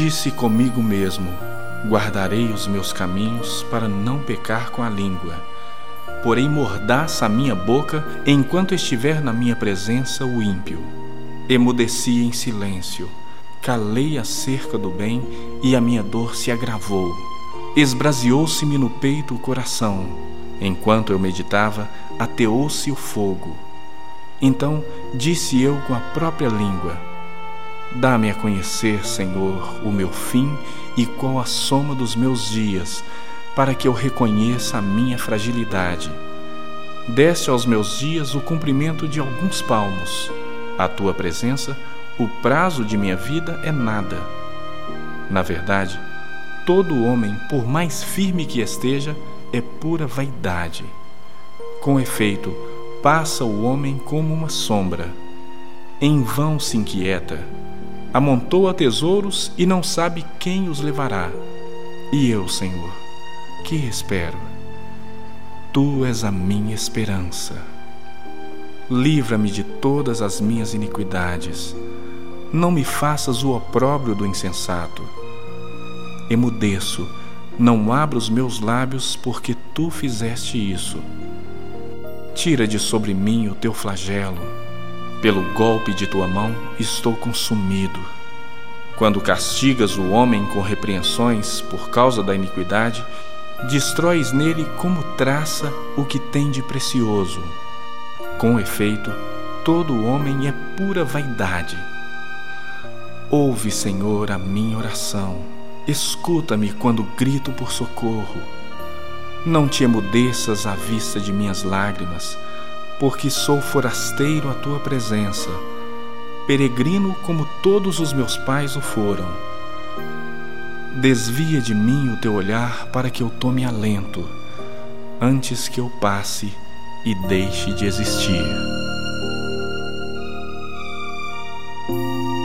Disse comigo mesmo: guardarei os meus caminhos para não pecar com a língua. Porém mordaça a minha boca enquanto estiver na minha presença o ímpio. Emudeci em silêncio, calei acerca do bem e a minha dor se agravou. Esbraseou-se-me no peito o coração. Enquanto eu meditava, ateou-se o fogo. Então disse eu com a própria língua: dá-me a conhecer, Senhor, o meu fim e qual a soma dos meus dias, para que eu reconheça a minha fragilidade. Deste aos meus dias o comprimento de alguns palmos. À tua presença, o prazo de minha vida é nada. Na verdade, todo homem, por mais firme que esteja, é pura vaidade. Com efeito, passa o homem como uma sombra. Em vão se inquieta. Amontoa tesouros e não sabe quem os levará. E eu, Senhor, que espero? Tu és a minha esperança. Livra-me de todas as minhas iniquidades. Não me faças o opróbrio do insensato. Emudeço, não abro os meus lábios, porque tu fizeste isso. Tira de sobre mim o teu flagelo. Pelo golpe de tua mão estou consumido. Quando castigas o homem com repreensões por causa da iniquidade, destróis nele como traça o que tem de precioso. Com efeito, todo homem é pura vaidade. Ouve, Senhor, a minha oração. Escuta-me quando grito por socorro. Não te emudeças à vista de minhas lágrimas, porque sou forasteiro à tua presença, peregrino como todos os meus pais o foram. Desvia de mim o teu olhar para que eu tome alento, antes que eu passe e deixe de existir.